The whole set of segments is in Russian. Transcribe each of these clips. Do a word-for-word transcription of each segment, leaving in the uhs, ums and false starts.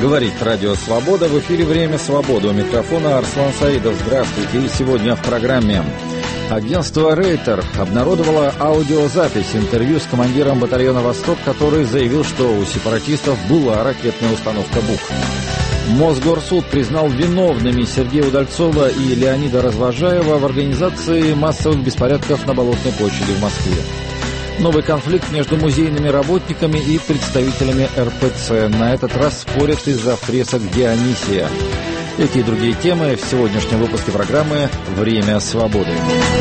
Говорит Радио Свобода. В эфире «Время свободы». У микрофона Арслан Саидов. Здравствуйте. И сегодня в программе. Агентство Рейтер обнародовало аудиозапись интервью с командиром батальона «Восток», который заявил, что у сепаратистов была ракетная установка «Бук». Мосгорсуд признал виновными Сергея Удальцова и Леонида Развожаева в организации массовых беспорядков на Болотной площади в Москве. Новый конфликт между музейными работниками и представителями эр пэ цэ. На этот раз спорят из-за фресок Дионисия. Эти и другие темы в сегодняшнем выпуске программы «Время свободы».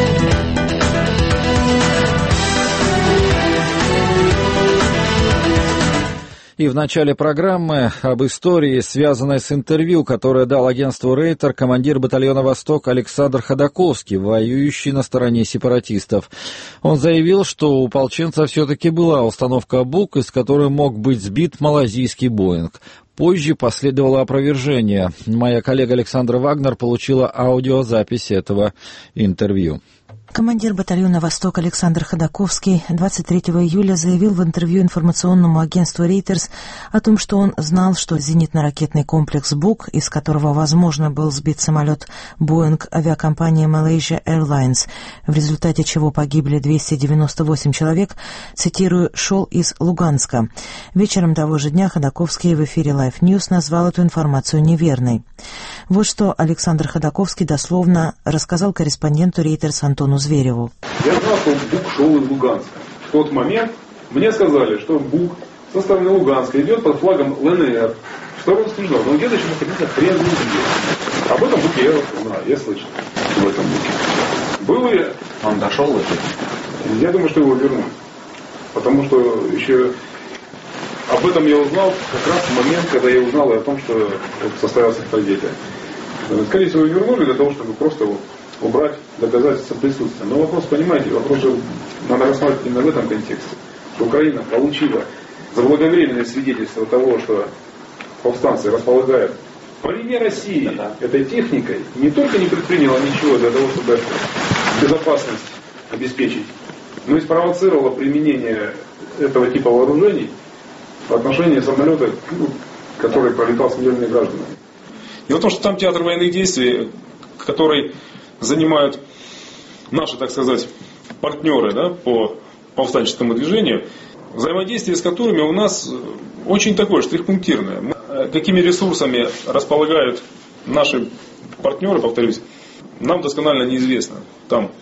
И в начале программы об истории, связанной с интервью, которое дал агентству Рейтер командир батальона «Восток» Александр Ходаковский, воюющий на стороне сепаратистов. Он заявил, что у ополченца все-таки была установка «Бук», из которой мог быть сбит малазийский «Боинг». Позже последовало опровержение. Моя коллега Александра Вагнер получила аудиозапись этого интервью. Командир батальона «Восток» Александр Ходаковский двадцать третьего июля заявил в интервью информационному агентству «Рейтерс» о том, что он знал, что зенитно-ракетный комплекс «Бук», из которого, возможно, был сбит самолет «Боинг» авиакомпании Malaysia Airlines, в результате чего погибли двести девяносто восемь человек, цитирую, шел из Луганска. Вечером того же дня Ходаковский в эфире Live News назвал эту информацию неверной. Вот что Александр Ходаковский дословно рассказал корреспонденту «Рейтерс» Антону Звереву. Я знал, что «Бук» шел из Луганска. В тот момент мне сказали, что «Бук» со стороны Луганска идет под флагом эл эн эр. Что он слышал? Но где-то еще находился хрен где. Об этом «Буке» я знаю, я слышал. В этом «Буке». Был ли... Он дошел в это? Я думаю, что его вернут. Потому что еще... Об этом я узнал как раз в момент, когда я узнал о том, что состоялась трагедия. Скорее всего, вернули для того, чтобы просто вот убрать доказательства присутствия. Но вопрос, понимаете, вопрос же надо рассматривать именно в этом контексте. Что Украина получила заблаговременное свидетельство того, что повстанцы располагают по линии России этой техникой, не только не предприняла ничего для того, чтобы безопасность обеспечить, но и спровоцировала применение этого типа вооружений по отношению самолета, который пролетал с мирными гражданами. Дело в том, что там театр военных действий, который занимают наши, так сказать, партнеры, да, по повстанческому движению, взаимодействие с которыми у нас очень такое штрихпунктирное. Какими ресурсами располагают наши партнеры, повторюсь, нам досконально неизвестно. Там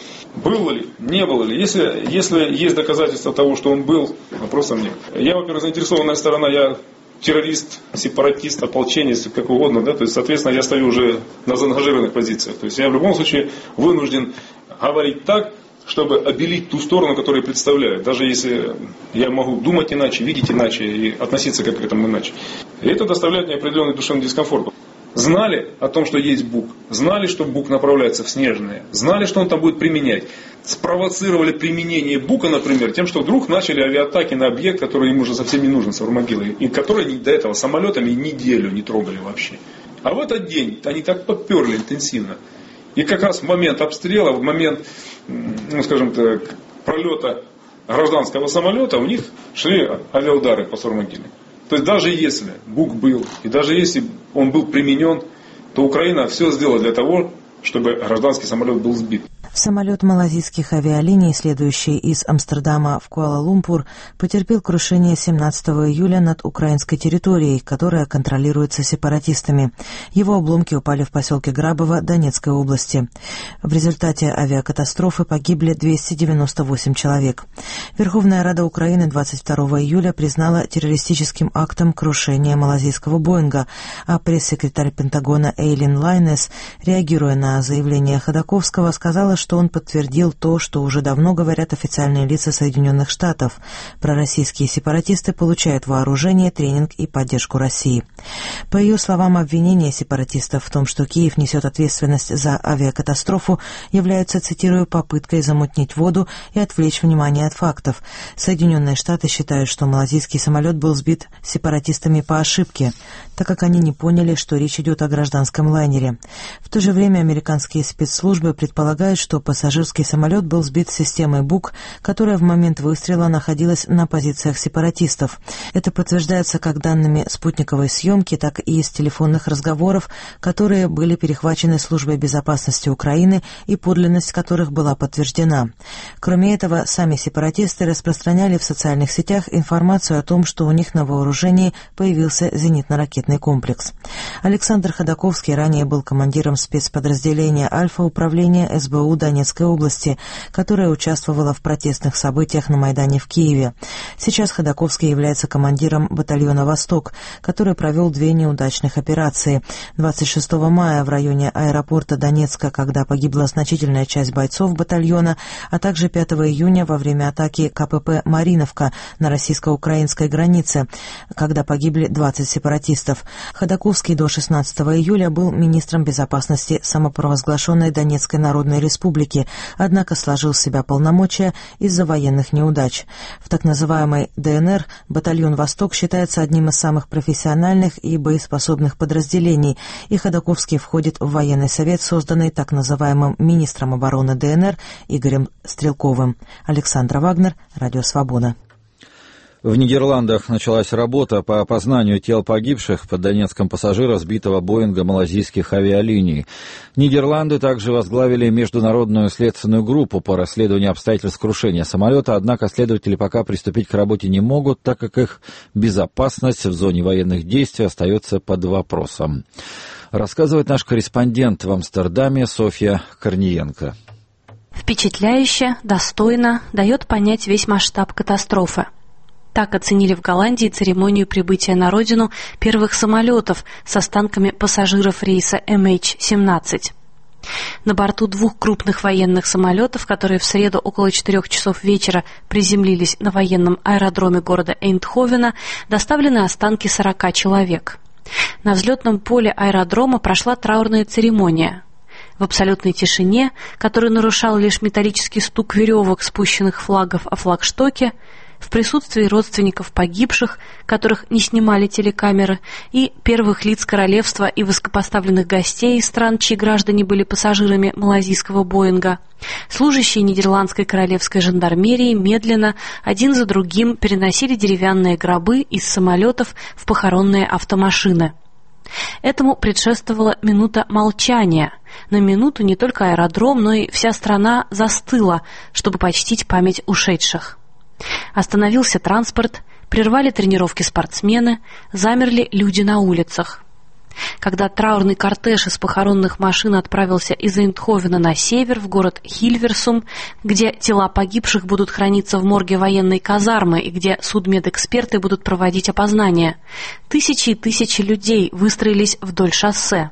было ли, не было ли. Если, если есть доказательства того, что он был, вопросов нет. Я, во-первых, заинтересованная сторона, я террорист, сепаратист, ополченец, как угодно, да, то есть, соответственно, я стою уже на заангажированных позициях. То есть я в любом случае вынужден говорить так, чтобы обелить ту сторону, которую я представляю. Даже если я могу думать иначе, видеть иначе и относиться к этому иначе. И это доставляет мне определенный душевный дискомфорт. Знали о том, что есть «Бук», знали, что «Бук» направляется в Снежное, знали, что он там будет применять. Спровоцировали применение «Бука», например, тем, что вдруг начали авиатаки на объект, который им уже совсем не нужен, Савромогилы, и который до этого самолетами неделю не трогали вообще. А в этот день они так подперли интенсивно. И как раз в момент обстрела, в момент, ну скажем так, пролета гражданского самолета у них шли авиаудары по Савромогиле. То есть даже если «Бук» был, и даже если он был применен, то Украина все сделала для того, чтобы гражданский самолет был сбит. Самолет малазийских авиалиний, следующий из Амстердама в Куала-Лумпур, потерпел крушение семнадцатого июля над украинской территорией, которая контролируется сепаратистами. Его обломки упали в поселке Грабово Донецкой области. В результате авиакатастрофы погибли двести девяносто восемь человек. Верховная Рада Украины двадцать второго июля признала террористическим актом крушение малазийского «Боинга», а пресс-секретарь Пентагона Эйлин Лайнес, реагируя на заявление Ходаковского, сказала, что он подтвердил то, что уже давно говорят официальные лица Соединенных Штатов. Пророссийские сепаратисты получают вооружение, тренинг и поддержку России. По ее словам, обвинения сепаратистов в том, что Киев несет ответственность за авиакатастрофу, являются, цитирую, попыткой замутнить воду и отвлечь внимание от фактов. Соединенные Штаты считают, что малазийский самолет был сбит сепаратистами по ошибке, так как они не поняли, что речь идет о гражданском лайнере. В то же время американские спецслужбы предполагают, что что пассажирский самолет был сбит системой БУК, которая в момент выстрела находилась на позициях сепаратистов. Это подтверждается как данными спутниковой съемки, так и из телефонных разговоров, которые были перехвачены Службой безопасности Украины и подлинность которых была подтверждена. Кроме этого, сами сепаратисты распространяли в социальных сетях информацию о том, что у них на вооружении появился зенитно-ракетный комплекс. Александр Ходаковский ранее был командиром спецподразделения «Альфа» управления эс бэ у Донецкой области, которая участвовала в протестных событиях на Майдане в Киеве. Сейчас Ходаковский является командиром батальона «Восток», который провел две неудачных операции. двадцать шестого мая в районе аэропорта Донецка, когда погибла значительная часть бойцов батальона, а также пятого июня во время атаки ка пэ пэ «Мариновка» на российско-украинской границе, когда погибли двадцать сепаратистов. Ходаковский до шестнадцатого июля был министром безопасности самопровозглашенной Донецкой Народной Республики, однако сложил в себя полномочия из-за военных неудач. В так называемой дэ эн эр батальон «Восток» считается одним из самых профессиональных и боеспособных подразделений, и Ходаковский входит в военный совет, созданный так называемым министром обороны дэ эн эр Игорем Стрелковым. Александра Вагнер, Радио Свобода. В Нидерландах началась работа по опознанию тел погибших под Донецком пассажира сбитого Боинга малазийских авиалиний. Нидерланды также возглавили международную следственную группу по расследованию обстоятельств крушения самолета, однако следователи пока приступить к работе не могут, так как их безопасность в зоне военных действий остается под вопросом. Рассказывает наш корреспондент в Амстердаме Софья Корниенко. Впечатляюще, достойно, дает понять весь масштаб катастрофы. Так оценили в Голландии церемонию прибытия на родину первых самолетов с останками пассажиров рейса эм эйч семнадцать. На борту двух крупных военных самолетов, которые в среду около четырех часов вечера приземлились на военном аэродроме города Эйндховена, доставлены останки сорока человек. На взлетном поле аэродрома прошла траурная церемония. В абсолютной тишине, которую нарушал лишь металлический стук веревок, спущенных флагов о флагштоке, в присутствии родственников погибших, которых не снимали телекамеры, и первых лиц королевства и высокопоставленных гостей из стран, чьи граждане были пассажирами малазийского Боинга, служащие нидерландской королевской жандармерии медленно, один за другим, переносили деревянные гробы из самолетов в похоронные автомашины. Этому предшествовала минута молчания. На минуту не только аэродром, но и вся страна застыла, чтобы почтить память ушедших. Остановился транспорт, прервали тренировки спортсмены, замерли люди на улицах. Когда траурный кортеж из похоронных машин отправился из Эйндховена на север, в город Хильверсум, где тела погибших будут храниться в морге военной казармы и где судмедэксперты будут проводить опознание, тысячи и тысячи людей выстроились вдоль шоссе.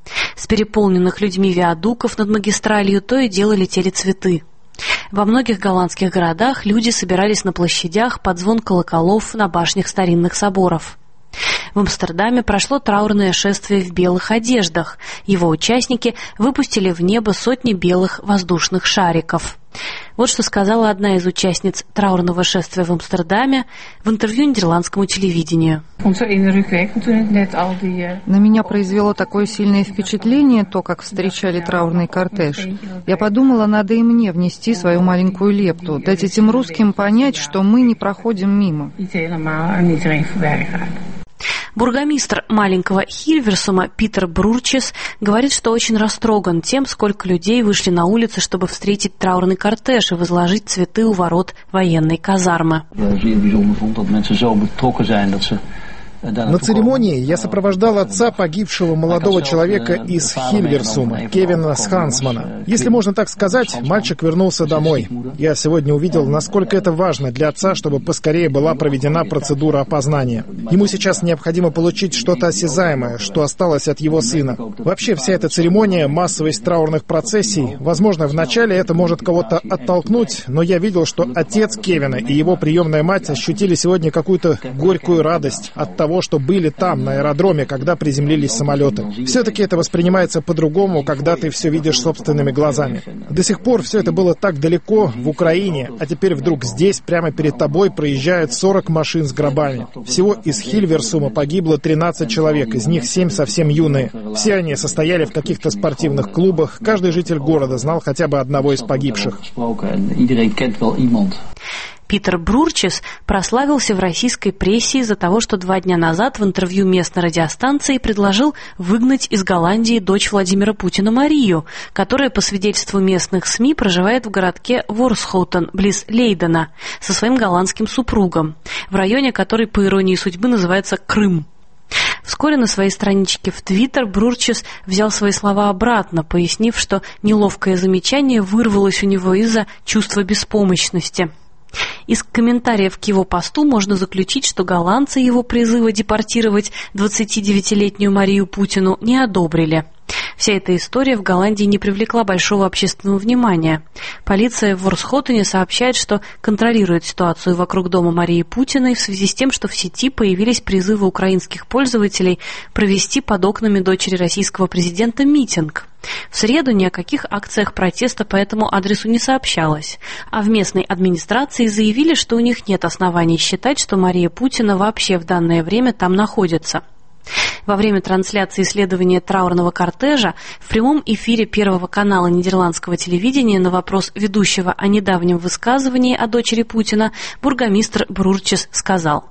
С переполненных людьми виадуков над магистралью то и дело летели цветы. Во многих голландских городах люди собирались на площадях под звон колоколов на башнях старинных соборов. В Амстердаме прошло траурное шествие в белых одеждах. Его участники выпустили в небо сотни белых воздушных шариков. Вот что сказала одна из участниц траурного шествия в Амстердаме в интервью нидерландскому телевидению. На меня произвело такое сильное впечатление то, как встречали траурный кортеж. Я подумала, надо и мне внести свою маленькую лепту, дать этим русским понять, что мы не проходим мимо. Бургомистр маленького Хильверсума Питер Брурчес говорит, что очень растроган тем, сколько людей вышли на улицы, чтобы встретить траурный кортеж и возложить цветы у ворот военной казармы. На церемонии я сопровождал отца погибшего молодого человека из Хильверсума, Кевина Схансмана. Если можно так сказать, мальчик вернулся домой. Я сегодня увидел, насколько это важно для отца, чтобы поскорее была проведена процедура опознания. Ему сейчас необходимо получить что-то осязаемое, что осталось от его сына. Вообще вся эта церемония, массовость траурных процессий, возможно, вначале это может кого-то оттолкнуть, но я видел, что отец Кевина и его приемная мать ощутили сегодня какую-то горькую радость от того, того, что были там, на аэродроме, когда приземлились самолеты. Все-таки это воспринимается по-другому, когда ты все видишь собственными глазами. До сих пор все это было так далеко, в Украине, а теперь вдруг здесь, прямо перед тобой, проезжают сорок машин с гробами. Всего из Хильверсума погибло тринадцать человек, из них семь совсем юные. Все они состояли в каких-то спортивных клубах, каждый житель города знал хотя бы одного из погибших. Питер Брурчес прославился в российской прессе из-за того, что два дня назад в интервью местной радиостанции предложил выгнать из Голландии дочь Владимира Путина Марию, которая, по свидетельству местных СМИ, проживает в городке Ворсхоутен, близ Лейдена, со своим голландским супругом, в районе, который, по иронии судьбы, называется Крым. Вскоре на своей страничке в Твиттер Брурчес взял свои слова обратно, пояснив, что неловкое замечание вырвалось у него из-за чувства беспомощности. Из комментариев к его посту можно заключить, что голландцы его призыва депортировать двадцатидевятилетнюю Марию Путину не одобрили. Вся эта история в Голландии не привлекла большого общественного внимания. Полиция в Ворсхотене сообщает, что контролирует ситуацию вокруг дома Марии Путиной в связи с тем, что в сети появились призывы украинских пользователей провести под окнами дочери российского президента митинг. В среду ни о каких акциях протеста по этому адресу не сообщалось, а в местной администрации заявили, что у них нет оснований считать, что Мария Путина вообще в данное время там находится. Во время трансляции следования траурного кортежа в прямом эфире Первого канала нидерландского телевидения на вопрос ведущего о недавнем высказывании о дочери Путина бургомистр Брурчес сказал: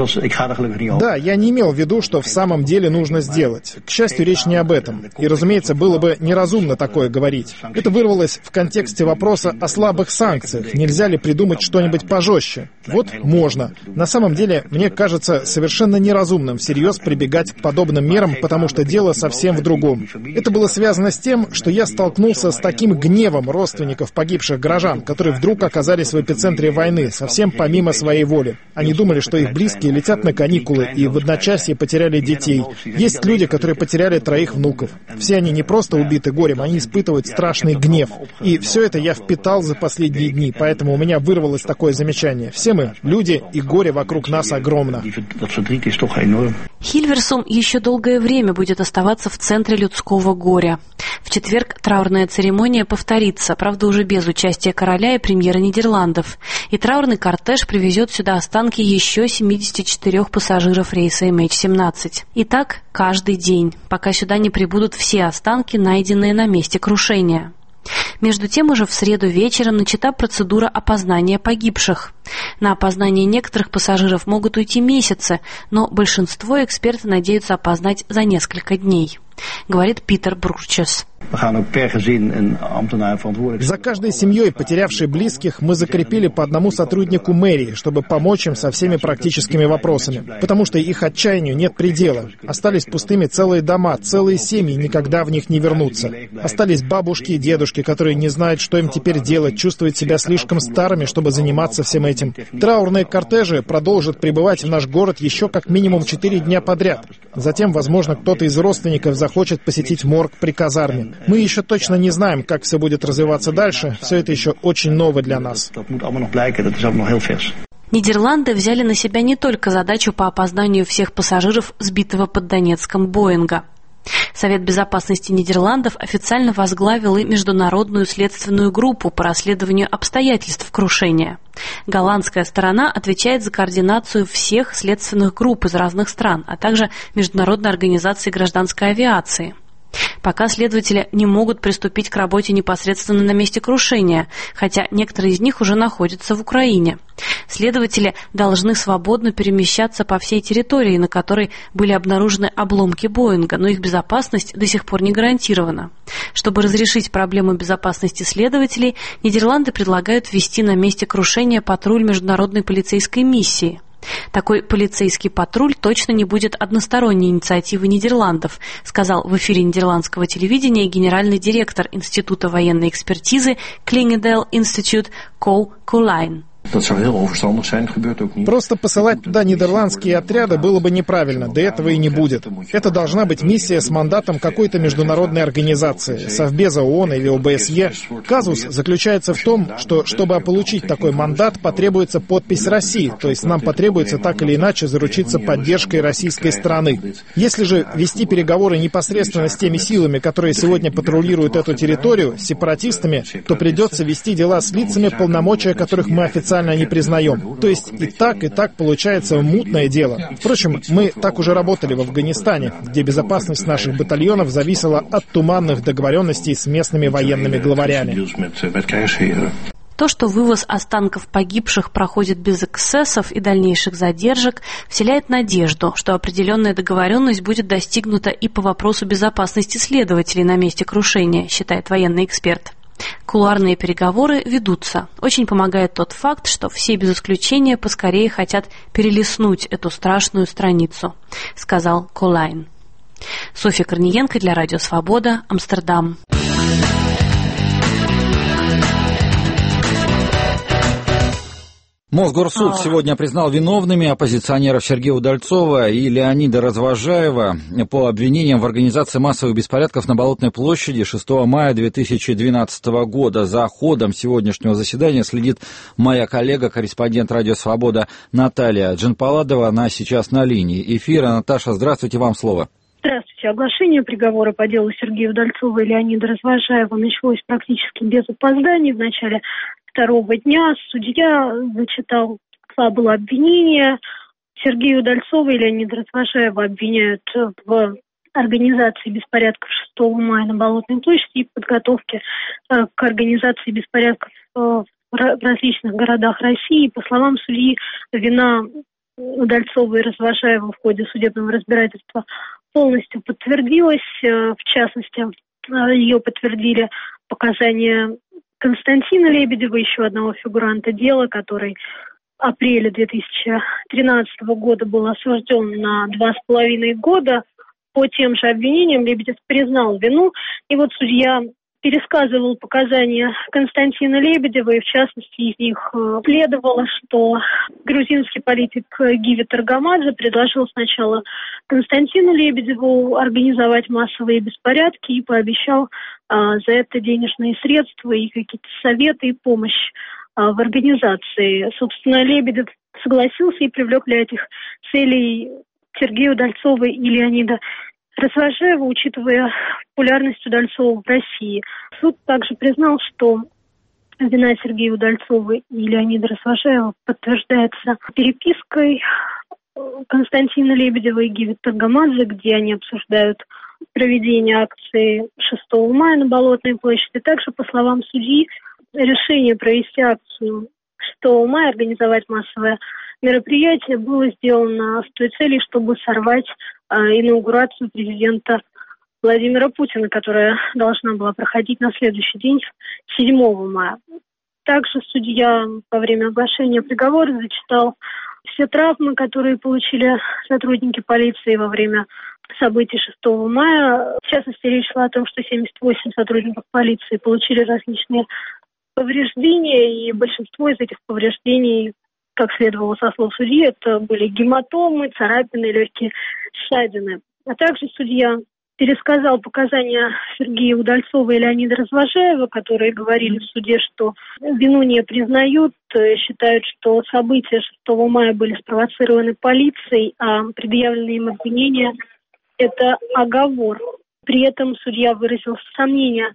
«Да, я не имел в виду, что в самом деле нужно сделать. К счастью, речь не об этом. И, разумеется, было бы неразумно такое говорить. Это вырвалось в контексте вопроса о слабых санкциях. Нельзя ли придумать что-нибудь пожестче? Вот можно. На самом деле, мне кажется совершенно неразумным всерьез прибегать к подобным мерам, потому что дело совсем в другом. Это было связано с тем, что я столкнулся с таким гневом родственников погибших горожан, которые вдруг оказались в эпицентре войны, совсем помимо своей воли. Они думали, что их близкие летят на каникулы и в одночасье потеряли детей. Есть люди, которые потеряли троих внуков. Все они не просто убиты горем, они испытывают страшный гнев. И все это я впитал за последние дни, поэтому у меня вырвалось такое замечание. Все мы люди, и горе вокруг нас огромно». Хильверсум еще долгое время будет оставаться в центре людского горя. В четверг траурная церемония повторится, правда уже без участия короля и премьера Нидерландов. И траурный кортеж привезет сюда останки еще семидесяти четырёх пассажиров рейса эм эйч семнадцать. И так каждый день, пока сюда не прибудут все останки, найденные на месте крушения. Между тем, уже в среду вечером начата процедура опознания погибших. На опознание некоторых пассажиров могут уйти месяцы, но большинство эксперты надеются опознать за несколько дней, говорит Питер Брурчес. За каждой семьей, потерявшей близких, мы закрепили по одному сотруднику мэрии, чтобы помочь им со всеми практическими вопросами, потому что их отчаянию нет предела. Остались пустыми целые дома, целые семьи никогда в них не вернутся. Остались бабушки и дедушки, которые не знают, что им теперь делать, чувствуют себя слишком старыми, чтобы заниматься всем этим. Траурные кортежи продолжат прибывать в наш город еще как минимум четыре дня подряд. Затем, возможно, кто-то из родственников захочет посетить морг при казарме. Мы еще точно не знаем, как все будет развиваться дальше. Все это еще очень ново для нас. Нидерланды взяли на себя не только задачу по опознанию всех пассажиров сбитого под Донецком Боинга. Совет безопасности Нидерландов официально возглавил и международную следственную группу по расследованию обстоятельств крушения. Голландская сторона отвечает за координацию всех следственных групп из разных стран, а также Международной организации гражданской авиации. Пока следователи не могут приступить к работе непосредственно на месте крушения, хотя некоторые из них уже находятся в Украине. Следователи должны свободно перемещаться по всей территории, на которой были обнаружены обломки Боинга, но их безопасность до сих пор не гарантирована. Чтобы разрешить проблему безопасности следователей, Нидерланды предлагают ввести на месте крушения патруль международной полицейской миссии. Такой полицейский патруль точно не будет односторонней инициативой Нидерландов, сказал в эфире нидерландского телевидения генеральный директор Института военной экспертизы Клингедейл Институт Ко Кулайн. Просто посылать туда нидерландские отряды было бы неправильно, да этого и не будет. Это должна быть миссия с мандатом какой-то международной организации, Совбеза ООН или О Бэ С Е. Казус заключается в том, что, чтобы получить такой мандат, потребуется подпись России, то есть нам потребуется так или иначе заручиться поддержкой российской стороны. Если же вести переговоры непосредственно с теми силами, которые сегодня патрулируют эту территорию, с сепаратистами, то придется вести дела с лицами, полномочия которых мы официально не признаем. То есть и так, и так получается мутное дело. Впрочем, мы так уже работали в Афганистане, где безопасность наших батальонов зависела от туманных договоренностей с местными военными главарями. То, что вывоз останков погибших проходит без эксцессов и дальнейших задержек, вселяет надежду, что определенная договоренность будет достигнута и по вопросу безопасности следователей на месте крушения, считает военный эксперт. Кулуарные переговоры ведутся. Очень помогает тот факт, что все без исключения поскорее хотят перелистнуть эту страшную страницу, сказал Колайн. Софья Корниенко для Радио Свобода, Амстердам. Мосгорсуд сегодня признал виновными оппозиционеров Сергея Удальцова и Леонида Развожаева по обвинениям в организации массовых беспорядков на Болотной площади шестого мая две тысячи двенадцатого года. За ходом сегодняшнего заседания следит моя коллега, корреспондент Радио Свобода Наталья Джанпаладова. Она сейчас на линии эфира. Наташа, здравствуйте, вам слово. Здравствуйте. Оглашение приговора по делу Сергея Удальцова и Леонида Развожаева началось практически без опозданий. В начале второго дня судья зачитал фабулу обвинения. Сергея Удальцова и Леонида Развожаева обвиняют в организации беспорядков шестого мая на Болотной площади и подготовке к организации беспорядков в различных городах России. По словам судьи, вина Удальцова и Развожаева в ходе судебного разбирательства полностью подтвердилась. В частности, ее подтвердили показания Константина Лебедева, еще одного фигуранта дела, который в апреле две тысячи тринадцатого года был осужден на два с половиной года. По тем же обвинениям Лебедев признал вину. И вот судья пересказывал показания Константина Лебедева, и в частности из них следовало, что грузинский политик Гиви Таргамадзе предложил сначала Константину Лебедеву организовать массовые беспорядки и пообещал а, за это денежные средства и какие-то советы и помощь а, в организации. Собственно, Лебедев согласился и привлек для этих целей Сергея Удальцова и Леонида Развожаева, учитывая популярность Удальцова в России. Суд также признал, что вина Сергея Удальцова и Леонида Развожаева подтверждается перепиской Константина Лебедева и Гиви Таргамадзе, где они обсуждают проведение акции шестого мая на Болотной площади. Также, по словам судьи, решение провести акцию шестого мая, организовать массовое мероприятие, было сделано с той целью, чтобы сорвать э, инаугурацию президента Владимира Путина, которая должна была проходить на следующий день, седьмого мая. Также судья во время оглашения приговора зачитал все травмы, которые получили сотрудники полиции во время событий шестого мая. В частности, речь шла о том, что семьдесят восемь сотрудников полиции получили различные повреждения, и большинство из этих повреждений, как следовало со слов судьи, это были гематомы, царапины, легкие ссадины. А также судья пересказал показания Сергея Удальцова и Леонида Развожаева, которые говорили в суде, что вину не признают, считают, что события шестого мая были спровоцированы полицией, а предъявленные им обвинения – это оговор. При этом судья выразил сомнения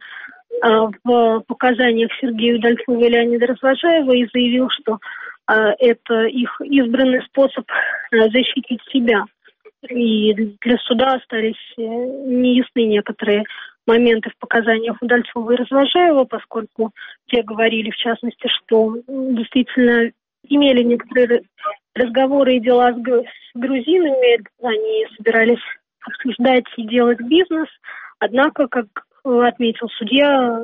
в показаниях Сергея Удальцова и Леонида Развожаева и заявил, что это их избранный способ защитить себя. И для суда остались неясны некоторые моменты в показаниях Удальцова и Развожаева, поскольку те говорили, в частности, что действительно имели некоторые разговоры и дела с грузинами, они собирались обсуждать и делать бизнес, однако, как отметил судья,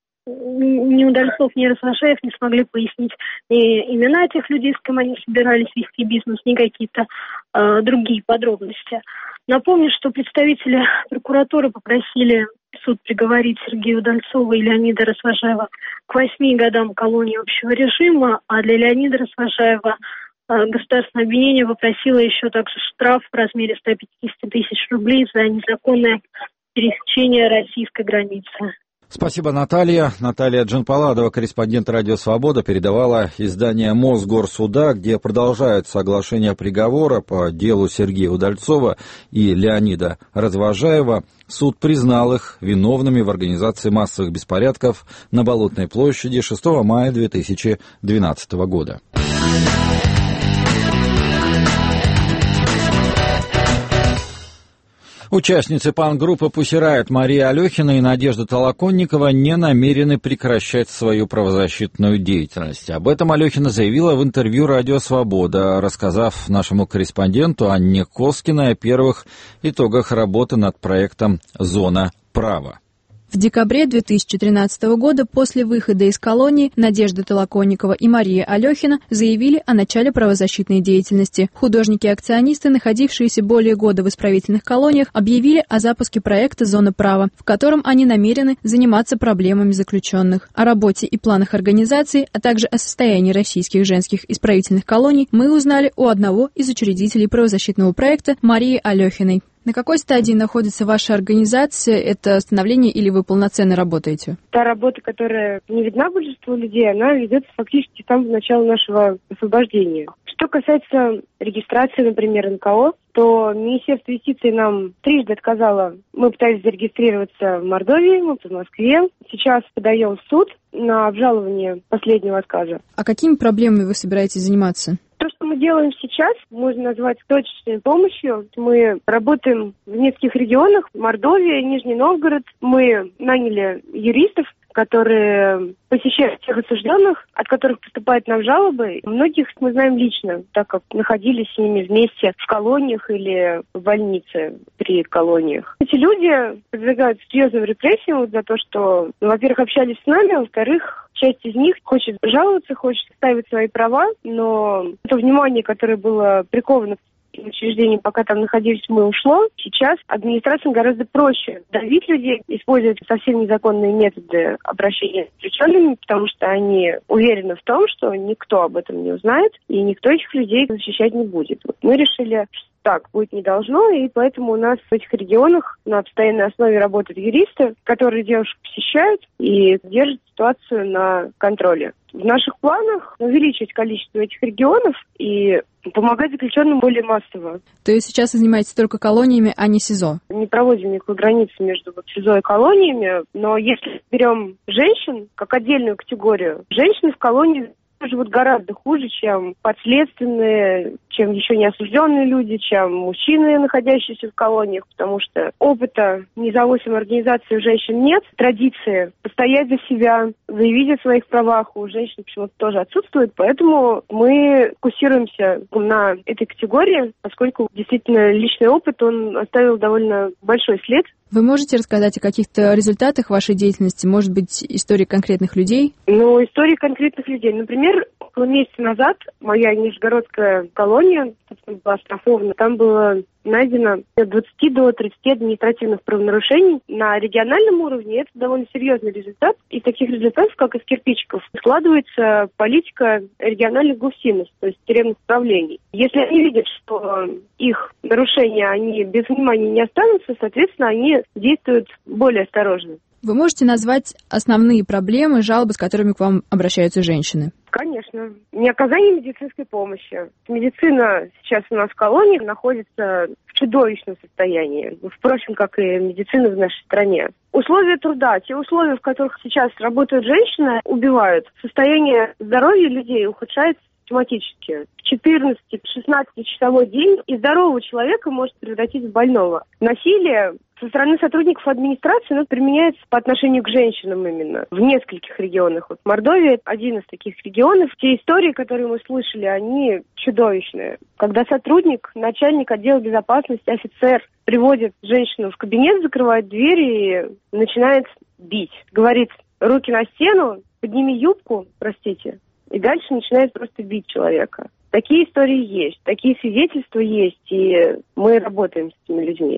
ни Удальцов, ни Развожаев не смогли пояснить ни имена тех людей, с кем они собирались вести бизнес, ни какие-то э, другие подробности. Напомню, что представители прокуратуры попросили суд приговорит Сергея Удальцова и Леонида Развожаева к восьми годам колонии общего режима, а для Леонида Развожаева государственное обвинение попросило еще также штраф в размере ста пятидесяти тысяч рублей за незаконное пересечение российской границы. Спасибо, Наталья. Наталья Джанпаладова, корреспондент «Радио Свобода», передавала издание Мосгорсуда, где продолжаются оглашения приговора по делу Сергея Удальцова и Леонида Развожаева. Суд признал их виновными в организации массовых беспорядков на Болотной площади шестого мая две тысячи двенадцатого года. Участницы панк-группы «Пусси Райот» Мария Алехина и Надежда Толоконникова не намерены прекращать свою правозащитную деятельность. Об этом Алехина заявила в интервью «Радио Свобода», рассказав нашему корреспонденту Анне Коскиной о первых итогах работы над проектом «Зона права». В декабре две тысячи тринадцатого года после выхода из колонии Надежда Толоконникова и Мария Алехина заявили о начале правозащитной деятельности. Художники-акционисты, находившиеся более года в исправительных колониях, объявили о запуске проекта «Зона права», в котором они намерены заниматься проблемами заключенных. О работе и планах организации, а также о состоянии российских женских исправительных колоний мы узнали у одного из учредителей правозащитного проекта Марии Алехиной. На какой стадии находится ваша организация? Это становление или вы полноценно работаете? Та работа, которая не видна большинству людей, она ведется фактически с самого начала нашего освобождения. Что касается регистрации, например, эн ка о, то Министерство юстиции нам трижды отказало. Мы пытались зарегистрироваться в Мордовии, мы в Москве. Сейчас подаем в суд на обжалование последнего отказа. А какими проблемами вы собираетесь заниматься? То, что мы делаем сейчас, можно назвать точечной помощью. Мы работаем в нескольких регионах. Мордовия, Нижний Новгород. Мы наняли юристов, которые посещают всех осужденных, от которых поступают нам жалобы. Многих мы знаем лично, так как находились с ними вместе в колониях или в больнице при колониях. Эти люди подвергают серьезным репрессиям за то, что, ну, во-первых, общались с нами, а во-вторых, часть из них хочет жаловаться, хочет ставить свои права, но это внимание, которое было приковано к учреждениям, пока там находились мы, ушло. Сейчас администрация гораздо проще давить людей, использовать совсем незаконные методы обращения с заключенными, потому что они уверены в том, что никто об этом не узнает, и никто этих людей защищать не будет. Вот мы решили, что так быть не должно, и поэтому у нас в этих регионах на постоянной основе работают юристы, которые девушек посещают и держат ситуацию на контроле. В наших планах увеличить количество этих регионов и помогать заключенным более массово. То есть сейчас вы занимаетесь только колониями, а не СИЗО? Не проводим никакой границы между вот СИЗО и колониями, но если берем женщин как отдельную категорию, женщины в колонии живут гораздо хуже, чем подследственные, чем еще не осужденные люди, чем мужчины, находящиеся в колониях, потому что опыта независимой организации у женщин нет, традиции постоять за себя, заявить о своих правах у женщин почему-то тоже отсутствует, поэтому мы фокусируемся на этой категории, поскольку действительно личный опыт, он оставил довольно большой след. Вы можете рассказать о каких-то результатах вашей деятельности? Может быть, истории конкретных людей? Ну, истории конкретных людей. Например, около месяца назад моя нижегородская колония, собственно, была оштрафована. Там было найдено от двадцати до тридцати административных правонарушений. На региональном уровне это довольно серьезный результат. Из таких результатов, как из кирпичиков, складывается политика региональных государств, то есть тюремных управлений. Если они видят, что их нарушения, они без внимания не останутся, соответственно, они действуют более осторожно. Вы можете назвать основные проблемы, жалобы, с которыми к вам обращаются женщины? Конечно. Неоказание медицинской помощи. Медицина сейчас у нас в колонии находится в чудовищном состоянии. Впрочем, как и медицина в нашей стране. Условия труда, те условия, в которых сейчас работают женщины, убивают. Состояние здоровья людей ухудшается систематически. В четырнадцати-шестнадцатичасовой день и здорового человека может превратить в больного. Насилие со стороны сотрудников администрации оно применяется по отношению к женщинам именно в нескольких регионах. Вот Мордовия – один из таких регионов. Те истории, которые мы слышали, они чудовищные. Когда сотрудник, начальник отдела безопасности, офицер приводит женщину в кабинет, закрывает дверь и начинает бить. Говорит: руки на стену, подними юбку, простите. И дальше начинает просто бить человека. Такие истории есть, такие свидетельства есть, и мы работаем с этими людьми.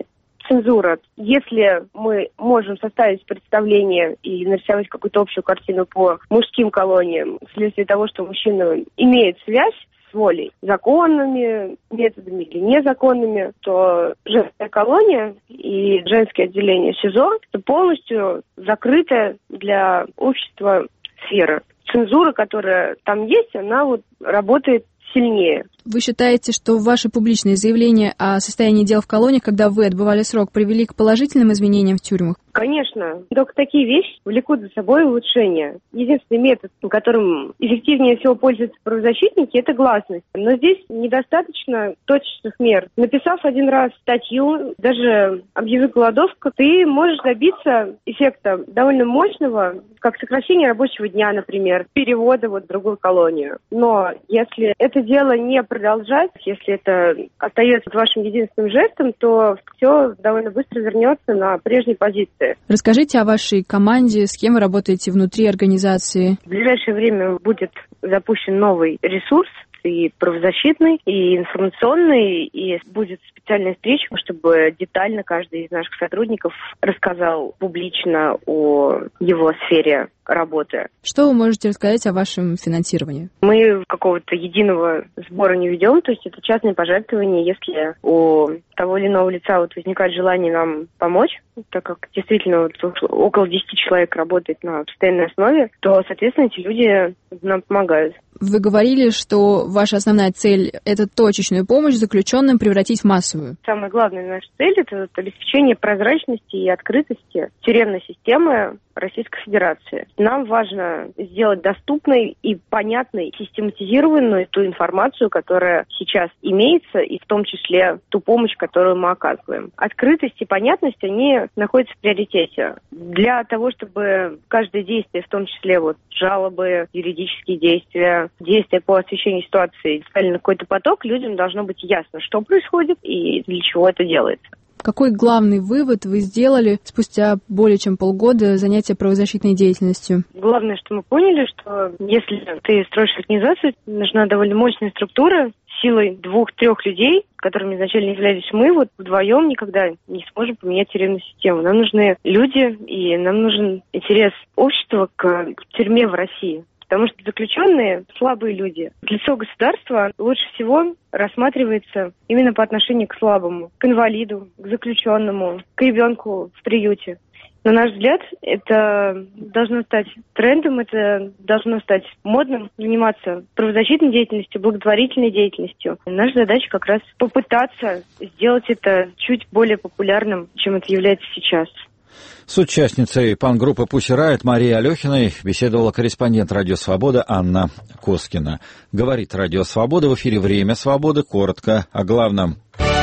цензура. Если мы можем составить представление и нарисовать какую-то общую картину по мужским колониям, вследствие того, что мужчина имеет связь с волей, законными методами или незаконными, то женская колония и женское отделение СИЗО – это полностью закрытая для общества сфера. Цензура, которая там есть, она вот работает сильнее. Вы считаете, что ваши публичные заявления о состоянии дел в колониях, когда вы отбывали срок, привели к положительным изменениям в тюрьмах? Конечно. Только такие вещи влекут за собой улучшение. Единственный метод, которым эффективнее всего пользуются правозащитники, это гласность. Но здесь недостаточно точечных мер. Написав один раз статью, даже объявив голодовку, ты можешь добиться эффекта довольно мощного, как сокращение рабочего дня, например, перевода вот в другую колонию. Но если это дело не продолжать, если это остается вашим единственным жестом, то все довольно быстро вернется на прежние позиции. Расскажите о вашей команде, с кем вы работаете внутри организации. В ближайшее время будет запущен новый ресурс, и правозащитный, и информационный, и будет специальная встреча, чтобы детально каждый из наших сотрудников рассказал публично о его сфере работы. Что вы можете рассказать о вашем финансировании? Мы какого-то единого сбора не ведем, то есть это частные пожертвования, если у того или иного лица вот возникает желание нам помочь, так как действительно вот около десяти человек работает на постоянной основе, то, соответственно, эти люди нам помогают. Вы говорили, что ваша основная цель – это точечную помощь заключенным превратить в массовую. Самая главная наша цель – это обеспечение прозрачности и открытости тюремной системы Российской Федерации. Нам важно сделать доступной и понятной, систематизированную ту информацию, которая сейчас имеется, и в том числе ту помощь, которую мы оказываем. Открытость и понятность, они находятся в приоритете. Для того, чтобы каждое действие, в том числе вот жалобы, юридические действия, действия по освещению ситуации, стали на какой-то поток, людям должно быть ясно, что происходит и для чего это делается. Какой главный вывод вы сделали спустя более чем полгода занятия правозащитной деятельностью? Главное, что мы поняли, что если ты строишь организацию, нужна довольно мощная структура, силой двух-трех людей, которыми изначально являлись мы, вот вдвоем никогда не сможем поменять тюремную систему. Нам нужны люди, и нам нужен интерес общества к тюрьме в России. Потому что заключенные – слабые люди. Лицо государства лучше всего рассматривается именно по отношению к слабому, к инвалиду, к заключенному, к ребенку в приюте. На наш взгляд, это должно стать трендом, это должно стать модным, заниматься правозащитной деятельностью, благотворительной деятельностью. Наша задача как раз попытаться сделать это чуть более популярным, чем это является сейчас. С участницей панк-группы Pussy Riot Марией Алехиной беседовала корреспондент «Радио Свобода» Анна Коскина. Говорит «Радио Свобода», в эфире «Время свободы», коротко о главном.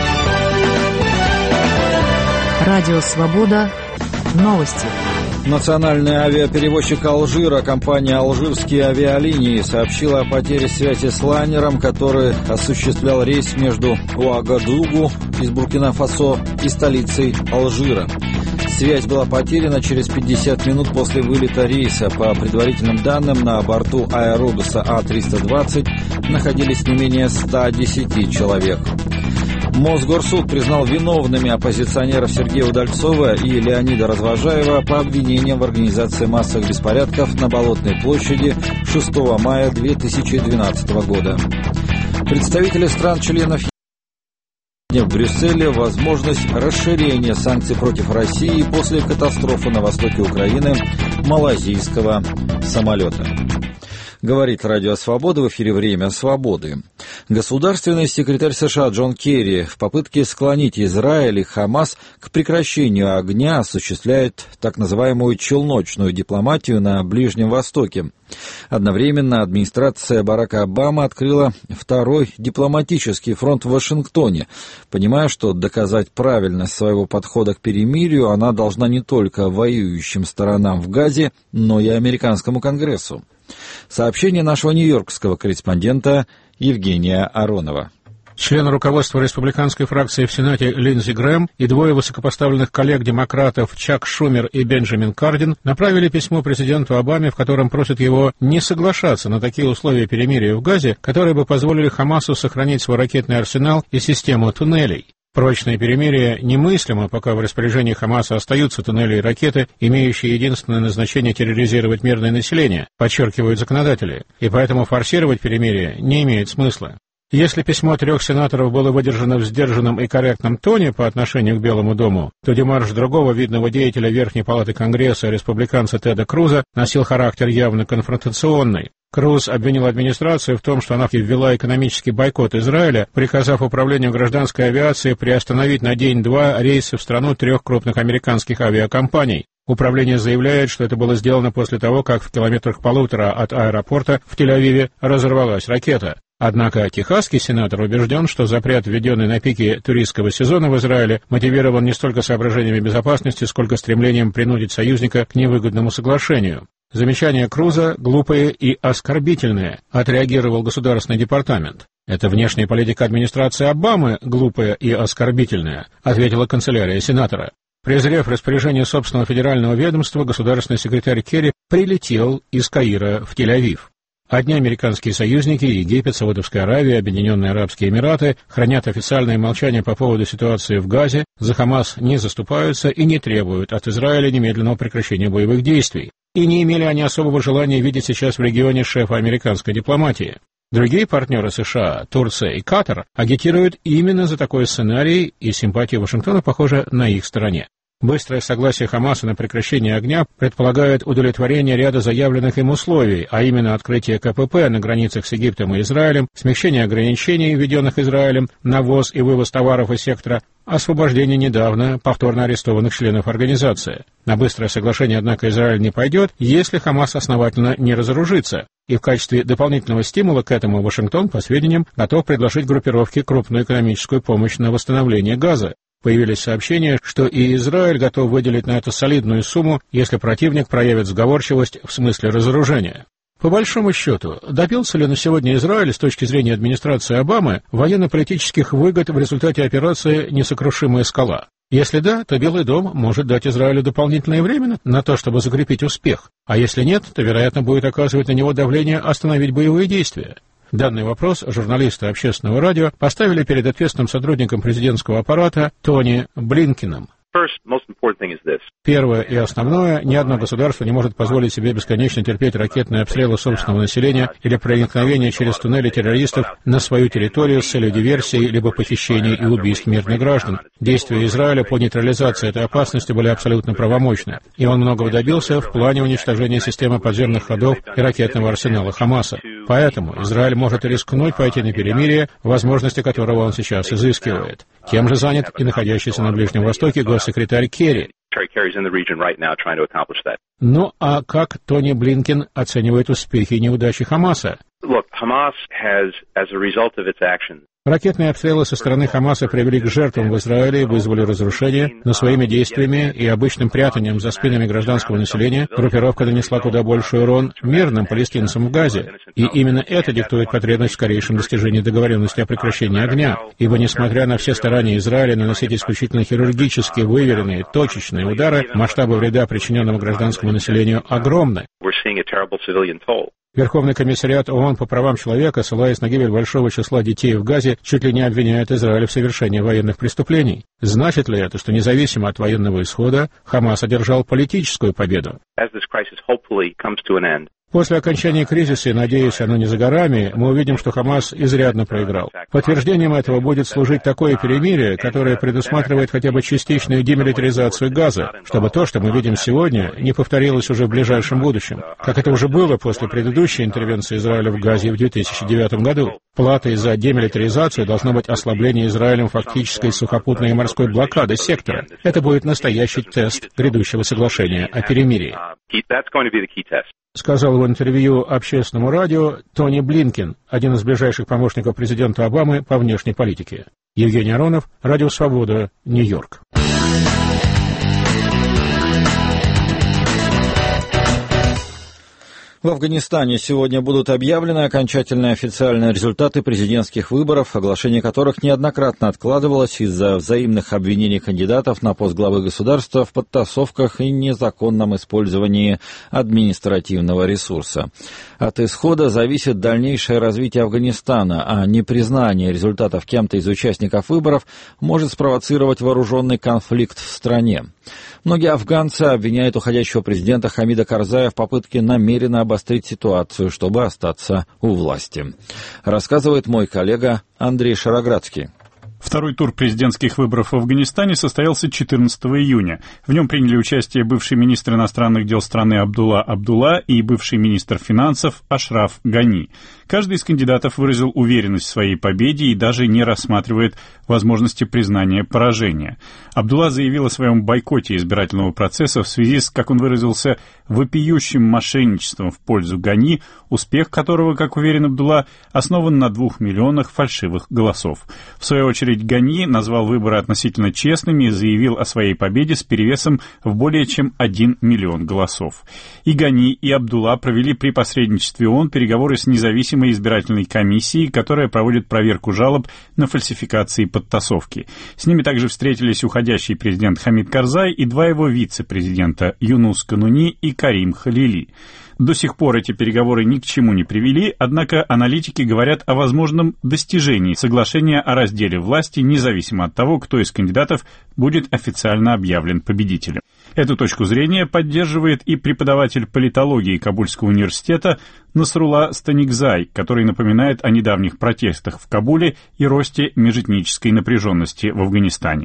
Радио Свобода. Новости. Национальный авиаперевозчик Алжира, компания «Алжирские авиалинии», сообщила о потере связи с лайнером, который осуществлял рейс между Уагадугу из Буркина-Фасо и столицей Алжира. Связь была потеряна через пятьдесят минут после вылета рейса. По предварительным данным, на борту аэробуса А триста двадцать находились не менее ста десяти человек. Мосгорсуд признал виновными оппозиционеров Сергея Удальцова и Леонида Развожаева по обвинениям в организации массовых беспорядков на Болотной площади шестого мая две тысячи двенадцатого года. Представители стран-членов в Брюсселе возможность расширения санкций против России после катастрофы на востоке Украины малайзийского самолета. Говорит «Радио Свобода», в эфире «Время свободы». Государственный секретарь США Джон Керри в попытке склонить Израиль и Хамас к прекращению огня осуществляет так называемую челночную дипломатию на Ближнем Востоке. Одновременно администрация Барака Обамы открыла второй дипломатический фронт в Вашингтоне, понимая, что доказать правильность своего подхода к перемирию она должна не только воюющим сторонам в Газе, но и американскому Конгрессу. Сообщение нашего нью-йоркского корреспондента Евгения Аронова. Члены руководства республиканской фракции в Сенате Линдзи Грэм и двое высокопоставленных коллег-демократов Чак Шумер и Бенджамин Кардин направили письмо президенту Обаме, в котором просят его не соглашаться на такие условия перемирия в Газе, которые бы позволили Хамасу сохранить свой ракетный арсенал и систему туннелей. Прочное перемирие немыслимо, пока в распоряжении Хамаса остаются туннели и ракеты, имеющие единственное назначение терроризировать мирное население, подчеркивают законодатели, и поэтому форсировать перемирие не имеет смысла. Если письмо трех сенаторов было выдержано в сдержанном и корректном тоне по отношению к Белому дому, то демарш другого видного деятеля Верхней палаты Конгресса, республиканца Теда Круза, носил характер явно конфронтационный. Круз обвинил администрацию в том, что она ввела экономический бойкот Израиля, приказав управлению гражданской авиации приостановить на день-два рейсы в страну трех крупных американских авиакомпаний. Управление заявляет, что это было сделано после того, как в километрах полутора от аэропорта в Тель-Авиве разорвалась ракета. Однако техасский сенатор убежден, что запрет, введенный на пике туристского сезона в Израиле, мотивирован не столько соображениями безопасности, сколько стремлением принудить союзника к невыгодному соглашению. Замечания Круза глупые и оскорбительные, отреагировал Государственный департамент. Это внешняя политика администрации Обамы глупая и оскорбительная, ответила канцелярия сенатора. Презрев распоряжение собственного федерального ведомства, государственный секретарь Керри прилетел из Каира в Тель-Авив. Одни американские союзники, Египет, Саудовская Аравия, Объединенные Арабские Эмираты, хранят официальное молчание по поводу ситуации в Газе, за Хамас не заступаются и не требуют от Израиля немедленного прекращения боевых действий. И не имели они особого желания видеть сейчас в регионе шефа американской дипломатии. Другие партнеры США, Турция и Катар, агитируют именно за такой сценарий, и симпатия Вашингтона, похоже, на их стороне. Быстрое согласие Хамаса на прекращение огня предполагает удовлетворение ряда заявленных им условий, а именно открытие ка пэ пэ на границах с Египтом и Израилем, смягчение ограничений, введенных Израилем на ввоз и вывоз товаров из сектора, освобождение недавно повторно арестованных членов организации. На быстрое соглашение, однако, Израиль не пойдет, если Хамас основательно не разоружится. И в качестве дополнительного стимула к этому Вашингтон, по сведениям, готов предложить группировке крупную экономическую помощь на восстановление Газа. Появились сообщения, что и Израиль готов выделить на это солидную сумму, если противник проявит сговорчивость в смысле разоружения. По большому счету, добился ли на сегодня Израиль с точки зрения администрации Обамы военно-политических выгод в результате операции «Несокрушимая скала»? Если да, то Белый дом может дать Израилю дополнительное время на то, чтобы закрепить успех, а если нет, то, вероятно, будет оказывать на него давление остановить боевые действия. Данный вопрос журналисты общественного радио поставили перед ответственным сотрудником президентского аппарата Тони Блинкеном. Первое и основное, ни одно государство не может позволить себе бесконечно терпеть ракетные обстрелы собственного населения или проникновение через туннели террористов на свою территорию с целью диверсии либо похищения и убийств мирных граждан. Действия Израиля по нейтрализации этой опасности были абсолютно правомочны, и он многого добился в плане уничтожения системы подземных ходов и ракетного арсенала Хамаса. Поэтому Израиль может рискнуть пойти на перемирие, возможности которого он сейчас изыскивает. Тем же занят и находящийся на Ближнем Востоке госсекретарь Керри. Ну а как Тони Блинкен оценивает успехи и неудачи Хамаса? Ракетные обстрелы со стороны Хамаса привели к жертвам в Израиле и вызвали разрушения, но своими действиями и обычным прятанием за спинами гражданского населения группировка нанесла куда больший урон мирным палестинцам в Газе. И именно это диктует потребность в скорейшем достижении договоренности о прекращении огня, ибо несмотря на все старания Израиля наносить исключительно хирургически выверенные, точечные удары, масштабы вреда, причиненного гражданскому населению, огромны. Верховный комиссариат ООН по правам человека, ссылаясь на гибель большого числа детей в Газе, чуть ли не обвиняет Израиль в совершении военных преступлений. Значит ли это, что независимо от военного исхода, Хамас одержал политическую победу? После окончания кризиса, и, надеюсь, оно не за горами, мы увидим, что Хамас изрядно проиграл. Подтверждением этого будет служить такое перемирие, которое предусматривает хотя бы частичную демилитаризацию Газа, чтобы то, что мы видим сегодня, не повторилось уже в ближайшем будущем, как это уже было после предыдущей интервенции Израиля в Газе в две тысячи девятом году. Платой за демилитаризацию должно быть ослабление Израилем фактической сухопутной и морской блокады сектора. Это будет настоящий тест грядущего соглашения о перемирии. Сказал в интервью общественному радио Тони Блинкен, один из ближайших помощников президента Обамы по внешней политике. Евгений Аронов, Радио Свобода, Нью-Йорк. В Афганистане сегодня будут объявлены окончательные официальные результаты президентских выборов, оглашение которых неоднократно откладывалось из-за взаимных обвинений кандидатов на пост главы государства в подтасовках и незаконном использовании административного ресурса. От исхода зависит дальнейшее развитие Афганистана, а непризнание результатов кем-то из участников выборов может спровоцировать вооруженный конфликт в стране. Многие афганцы обвиняют уходящего президента Хамида Карзая в попытке намеренно обострить ситуацию, чтобы остаться у власти. Рассказывает мой коллега Андрей Шароградский. Второй тур президентских выборов в Афганистане состоялся четырнадцатого июня. В нем приняли участие бывший министр иностранных дел страны Абдулла Абдулла и бывший министр финансов Ашраф Гани. Каждый из кандидатов выразил уверенность в своей победе и даже не рассматривает возможности признания поражения. Абдулла заявил о своем бойкоте избирательного процесса в связи с, как он выразился, вопиющим мошенничеством в пользу Гани, успех которого, как уверен Абдулла, основан на двух миллионах фальшивых голосов. В свою очередь Гани назвал выборы относительно честными и заявил о своей победе с перевесом в более чем один миллион голосов. И Гани, и Абдулла провели при посредничестве ООН переговоры с независимой избирательной комиссией, которая проводит проверку жалоб на фальсификации и подтасовки. С ними также встретились уходящий президент Хамид Карзай и два его вице-президента Юнус Кануни и Карим Халили. До сих пор эти переговоры ни к чему не привели, однако аналитики говорят о возможном достижении соглашения о разделе власти, независимо от того, кто из кандидатов будет официально объявлен победителем. Эту точку зрения поддерживает и преподаватель политологии Кабульского университета Насрулла Станикзай, который напоминает о недавних протестах в Кабуле и росте межэтнической напряженности в Афганистане.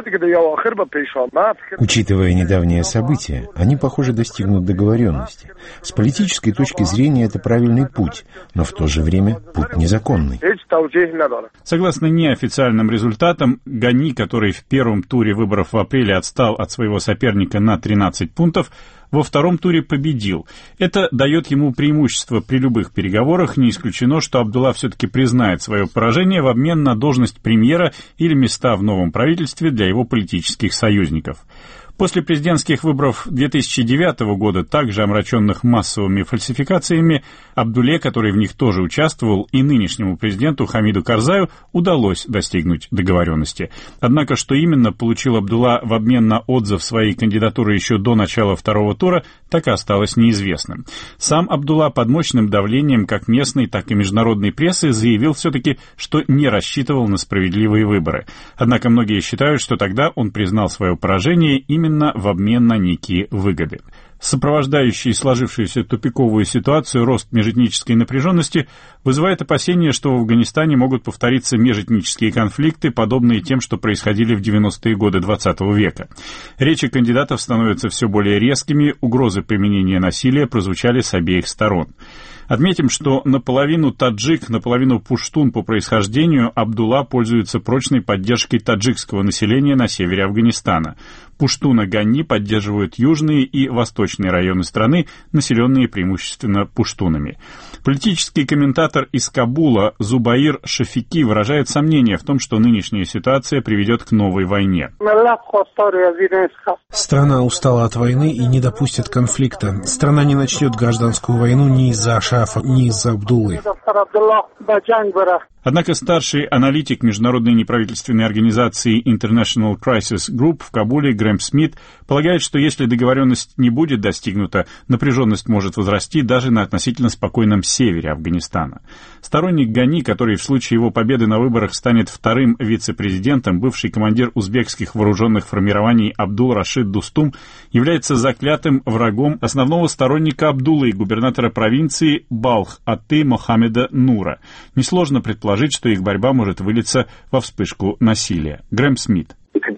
Учитывая недавние события, они, похоже, достигнут договоренности. С политической точки зрения это правильный путь, но в то же время путь незаконный. Согласно неофициальным результатам, Гани, который в первом туре выборов в апреле отстал от своего соперника на тринадцать пунктов, во втором туре победил. Это дает ему преимущество при любых переговорах. Не исключено, что Абдулла все-таки признает свое поражение в обмен на должность премьера или места в новом правительстве для его политических союзников. После президентских выборов две тысячи девятого года, также омраченных массовыми фальсификациями, Абдулле, который в них тоже участвовал, и нынешнему президенту Хамиду Карзаю удалось достигнуть договоренности. Однако, что именно получил Абдулла в обмен на отзыв своей кандидатуры еще до начала второго тура, так и осталось неизвестным. Сам Абдулла под мощным давлением как местной, так и международной прессы заявил все-таки, что не рассчитывал на справедливые выборы. Однако многие считают, что тогда он признал свое поражение именно именно в обмен на некие выгоды. Сопровождающий сложившуюся тупиковую ситуацию рост межэтнической напряженности вызывает опасения, что в Афганистане могут повториться межэтнические конфликты, подобные тем, что происходили в девяностые годы двадцатого века. Речи кандидатов становятся все более резкими, угрозы применения насилия прозвучали с обеих сторон. Отметим, что наполовину таджик, наполовину пуштун по происхождению Абдулла пользуется прочной поддержкой таджикского населения на севере Афганистана. Пуштуна Гани поддерживают южные и восточные районы страны, населенные преимущественно пуштунами. Политический комментатор из Кабула Зубаир Шафики выражает сомнение в том, что нынешняя ситуация приведет к новой войне. Страна устала от войны и не допустит конфликта. Страна не начнет гражданскую войну ни из-за Ашрафа, ни из-за Абдуллы. Однако старший аналитик международной неправительственной организации International Crisis Group в Кабуле Грэм Смит полагает, что если договоренность не будет достигнута, напряженность может возрасти даже на относительно спокойном севере Афганистана. Сторонник Гани, который в случае его победы на выборах станет вторым вице-президентом, бывший командир узбекских вооруженных формирований Абдул Рашид Дустум, является заклятым врагом основного сторонника Абдуллы и губернатора провинции Балх Атты Мохаммеда Нура. Несложно предположить, что их борьба может вылиться во вспышку насилия. Грэм Смит.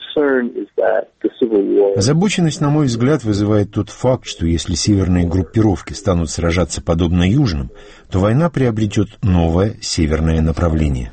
Озабоченность, на мой взгляд, вызывает тот факт, что если северные группировки станут сражаться подобно южным, то война приобретет новое северное направление.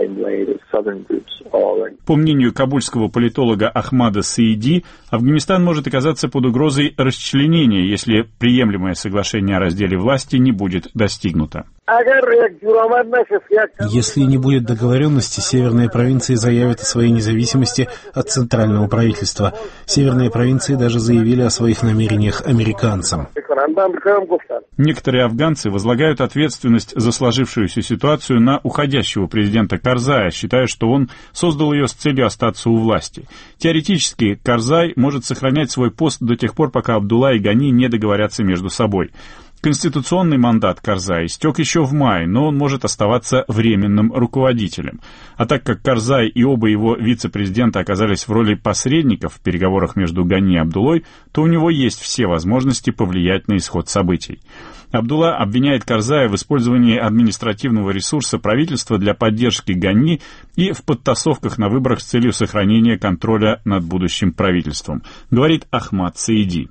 По мнению кабульского политолога Ахмада Саиди, Афганистан может оказаться под угрозой расчленения, если приемлемое соглашение о разделе власти не будет достигнуто. Если не будет договоренности, северные провинции заявят о своей независимости от центрального правительства. Северные провинции даже заявили о своих намерениях американцам. Некоторые афганцы возлагают ответственность за сложившуюся ситуацию на уходящего президента Карзая, считая, что он создал ее с целью остаться у власти. Теоретически, Карзай может сохранять свой пост до тех пор, пока Абдулла и Гани не договорятся между собой. Конституционный мандат Карзая истек еще в мае, но он может оставаться временным руководителем. А так как Карзай и оба его вице-президента оказались в роли посредников в переговорах между Гани и Абдуллой, то у него есть все возможности повлиять на исход событий. Абдулла обвиняет Карзая в использовании административного ресурса правительства для поддержки Гани и в подтасовках на выборах с целью сохранения контроля над будущим правительством, говорит Ахмад Саиди.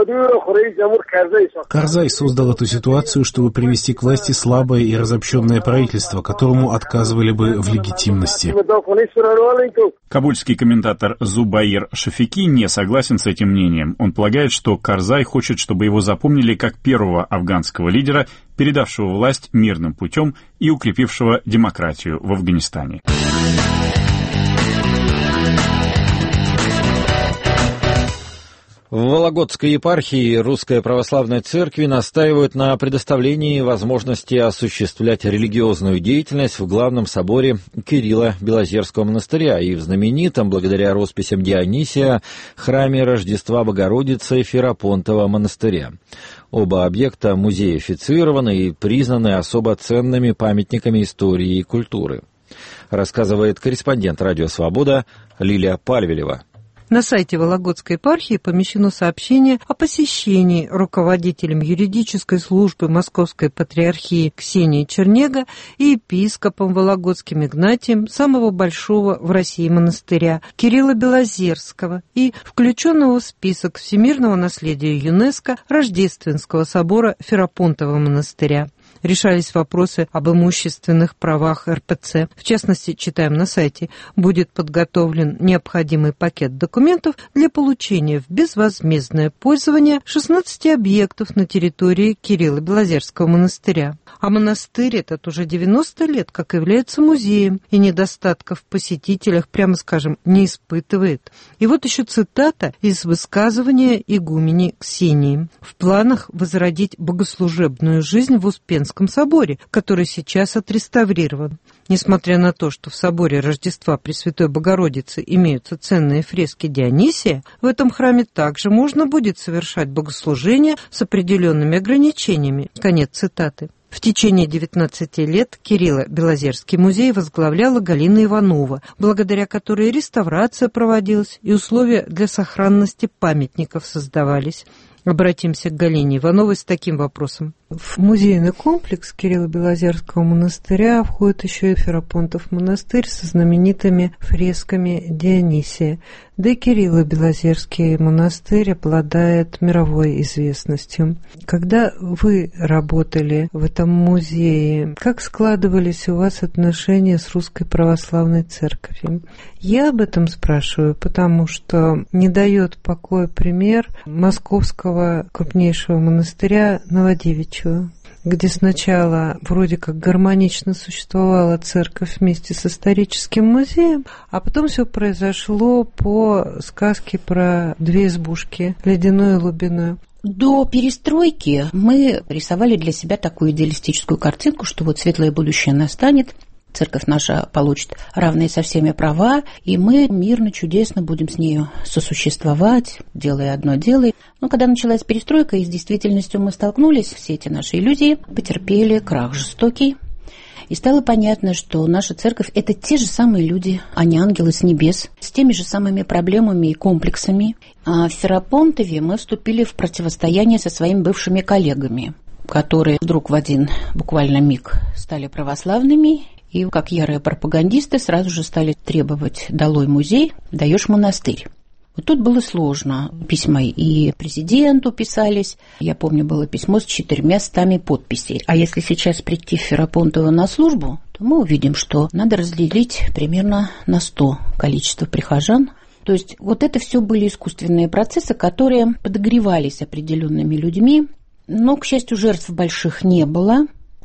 Карзай создал эту ситуацию, чтобы привести к власти слабое и разобщенное правительство, которому отказывали бы в легитимности. Кабульский комментатор Зубаир Шафики не согласен с этим мнением. Он полагает, что Карзай хочет, чтобы его запомнили как первого афганского лидера, передавшего власть мирным путем и укрепившего демократию в Афганистане. В Вологодской епархии Русской Православной Церкви настаивают на предоставлении возможности осуществлять религиозную деятельность в главном соборе Кирилла-Белозерского монастыря и в знаменитом, благодаря росписям Дионисия, храме Рождества Богородицы Ферапонтова монастыря. Оба объекта музеифицированы и признаны особо ценными памятниками истории и культуры, рассказывает корреспондент «Радио Свобода» Лилия Пальвелева. На сайте Вологодской епархии помещено сообщение о посещении руководителем юридической службы Московской Патриархии Ксенией Чернега и епископом Вологодским Игнатием самого большого в России монастыря Кирилла Белозерского и включенного в список всемирного наследия ЮНЕСКО Рождественского собора Ферапонтова монастыря. Решались вопросы об имущественных правах эр пэ цэ. В частности, читаем на сайте, будет подготовлен необходимый пакет документов для получения в безвозмездное пользование шестнадцати объектов на территории Кирилла-Белозерского монастыря. А монастырь этот уже девяносто лет как является музеем и недостатков в посетителях, прямо скажем, не испытывает. И вот еще цитата из высказывания игумени Ксении. В планах возродить богослужебную жизнь в Успенском соборе, который сейчас отреставрирован. Несмотря на то, что в соборе Рождества Пресвятой Богородицы имеются ценные фрески Дионисия, в этом храме также можно будет совершать богослужения с определенными ограничениями. Конец цитаты. В течение девятнадцати лет Кирилло-Белозерский музей возглавляла Галина Иванова, благодаря которой реставрация проводилась и условия для сохранности памятников создавались. Обратимся к Галине Ивановой с таким вопросом. В музейный комплекс Кирилла-Белозерского монастыря входит еще и Ферапонтов монастырь со знаменитыми фресками Дионисия. Да и Кирилло-Белозерский монастырь обладает мировой известностью. Когда вы работали в этом музее, как складывались у вас отношения с Русской Православной Церковью? Я об этом спрашиваю, потому что не дает покоя пример московского крупнейшего монастыря Новодевичьего, где сначала вроде как гармонично существовала церковь вместе с историческим музеем, а потом все произошло по сказке про две избушки, ледяную и лубиную. До перестройки мы рисовали для себя такую идеалистическую картинку, что вот светлое будущее настанет, церковь наша получит равные со всеми права, и мы мирно, чудесно будем с нею сосуществовать, делая одно дело. Но когда началась перестройка и с действительностью мы столкнулись, все эти наши иллюзии потерпели крах жестокий. И стало понятно, что наша церковь – это те же самые люди, а не ангелы с небес, с теми же самыми проблемами и комплексами. А в Ферапонтове мы вступили в противостояние со своими бывшими коллегами, которые вдруг в один буквально миг стали православными, и как ярые пропагандисты сразу же стали требовать «долой музей, даешь монастырь». Вот тут было сложно. Письма и президенту писались. Я помню, было письмо с четырьмя стами подписей. А если сейчас прийти в Ферапонтово на службу, то мы увидим, что надо разделить примерно на сто количество прихожан. То есть вот это все были искусственные процессы, которые подогревались определенными людьми. Но, к счастью, жертв больших не было.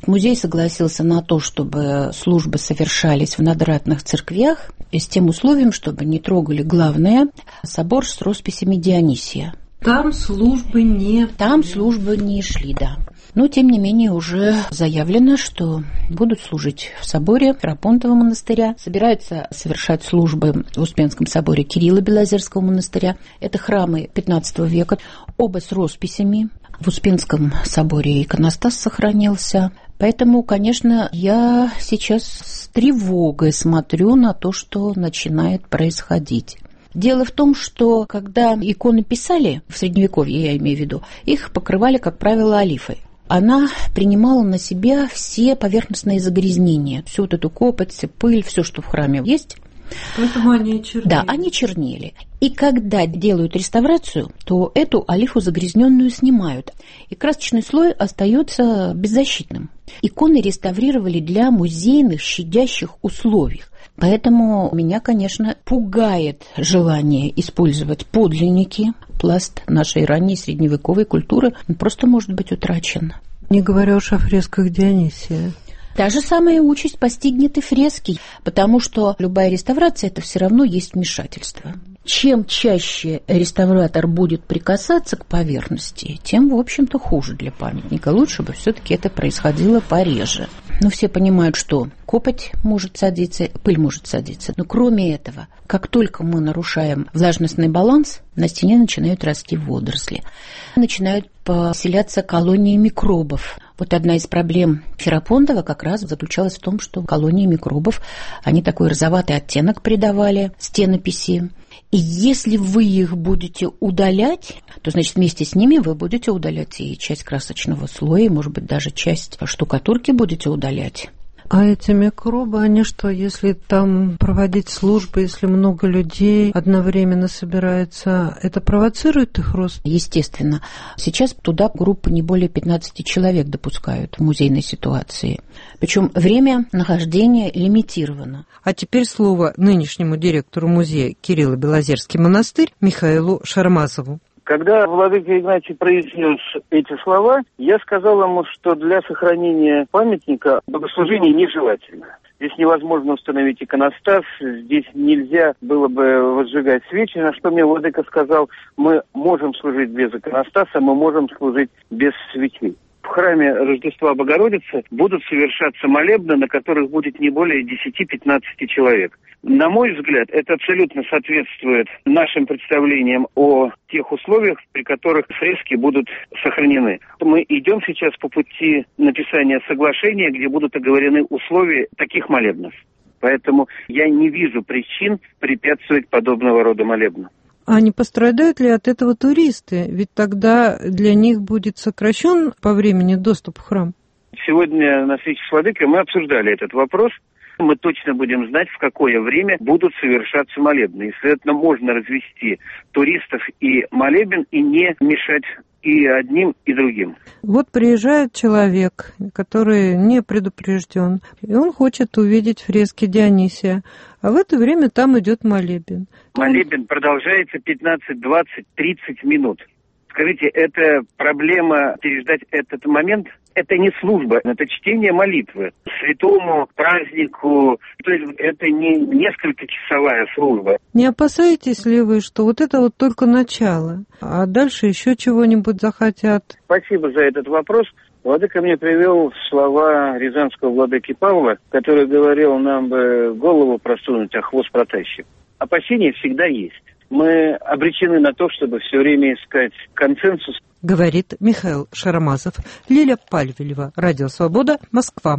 Музей согласился на то, чтобы службы совершались в надратных церквях, и с тем условием, чтобы не трогали главное – собор с росписями Дионисия. Там службы не... Там службы не шли, да. Но, тем не менее, уже заявлено, что будут служить в соборе Ферапонтова монастыря, собираются совершать службы в Успенском соборе Кирилла Белозерского монастыря. Это храмы пятнадцатого века, оба с росписями. В Успенском соборе иконостас сохранился. Поэтому, конечно, я сейчас с тревогой смотрю на то, что начинает происходить. Дело в том, что когда иконы писали, в Средневековье я имею в виду, их покрывали, как правило, олифой. Она принимала на себя все поверхностные загрязнения, всю вот эту копоть, пыль, все, что в храме есть. Поэтому они чернели. Да, они чернели. И когда делают реставрацию, то эту олифу загрязненную снимают, и красочный слой остается беззащитным. Иконы реставрировали для музейных щадящих условий. Поэтому меня, конечно, пугает желание использовать подлинники. Пласт нашей ранней средневековой культуры просто может быть утрачен. Не говоря уж о фресках Дионисия. Та же самая участь постигнет и фрески, потому что любая реставрация – это все равно есть вмешательство. Чем чаще реставратор будет прикасаться к поверхности, тем, в общем-то, хуже для памятника. Лучше бы все-таки это происходило пореже. Но все понимают, что копоть может садиться, пыль может садиться. Но кроме этого, как только мы нарушаем влажностный баланс, на стене начинают расти водоросли. Начинают поселяться колонии микробов. Вот одна из проблем Ферапонтова как раз заключалась в том, что колонии микробов, они такой розоватый оттенок придавали стенописи. И если вы их будете удалять, то, значит, вместе с ними вы будете удалять и часть красочного слоя, и, может быть, даже часть штукатурки будете удалять. А эти микробы, они что, если там проводить службы, если много людей одновременно собирается, это провоцирует их рост? Естественно. Сейчас туда группы не более пятнадцати человек допускают в музейной ситуации. Причем время нахождения лимитировано. А теперь слово нынешнему директору музея Кирилла Белозерский монастырь Михаилу Шармазову. Когда владыка Игнатий произнес эти слова, я сказал ему, что для сохранения памятника богослужение нежелательно. Здесь невозможно установить иконостас, здесь нельзя было бы возжигать свечи, на что мне владыка сказал, мы можем служить без иконостаса, мы можем служить без свечей. В храме Рождества Богородицы будут совершаться молебны, на которых будет не более десяти-пятнадцати человек. На мой взгляд, это абсолютно соответствует нашим представлениям о тех условиях, при которых фрески будут сохранены. Мы идем сейчас по пути написания соглашения, где будут оговорены условия таких молебнов. Поэтому я не вижу причин препятствовать подобного рода молебну. А не пострадают ли от этого туристы? Ведь тогда для них будет сокращен по времени доступ в храм. Сегодня на встрече с владыкой мы обсуждали этот вопрос. Мы точно будем знать, в какое время будут совершаться молебны. И, следовательно, можно развести туристов и молебен и не мешать и одним, и другим. Вот приезжает человек, который не предупрежден, и он хочет увидеть фрески Дионисия, а в это время там идет молебен. Молебен продолжается пятнадцать, двадцать, тридцать минут. Скажите, это проблема переждать этот момент? Это не служба, это чтение молитвы. Святому празднику, то есть это не несколькочасовая служба. Не опасаетесь ли вы, что вот это вот только начало, а дальше еще чего-нибудь захотят? Спасибо за этот вопрос. Владыка мне привел слова рязанского владыки Павла, который говорил, нам бы голову просунуть, а хвост протащим. Опасения всегда есть. Мы обречены на то, чтобы все время искать консенсус. Говорит Михаил Шарамазов. Лиля Пальвелева, Радио Свобода, Москва.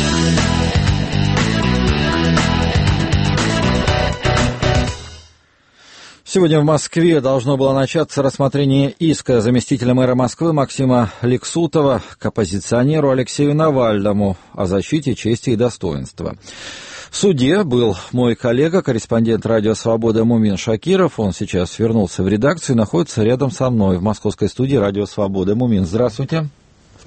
Сегодня в Москве должно было начаться рассмотрение иска заместителя мэра Москвы Максима Лексутова к оппозиционеру Алексею Навальному о защите чести и достоинства. В суде был мой коллега, корреспондент «Радио Свобода» Мумин Шакиров. Он сейчас вернулся в редакцию и находится рядом со мной в московской студии «Радио Свобода». Мумин, здравствуйте.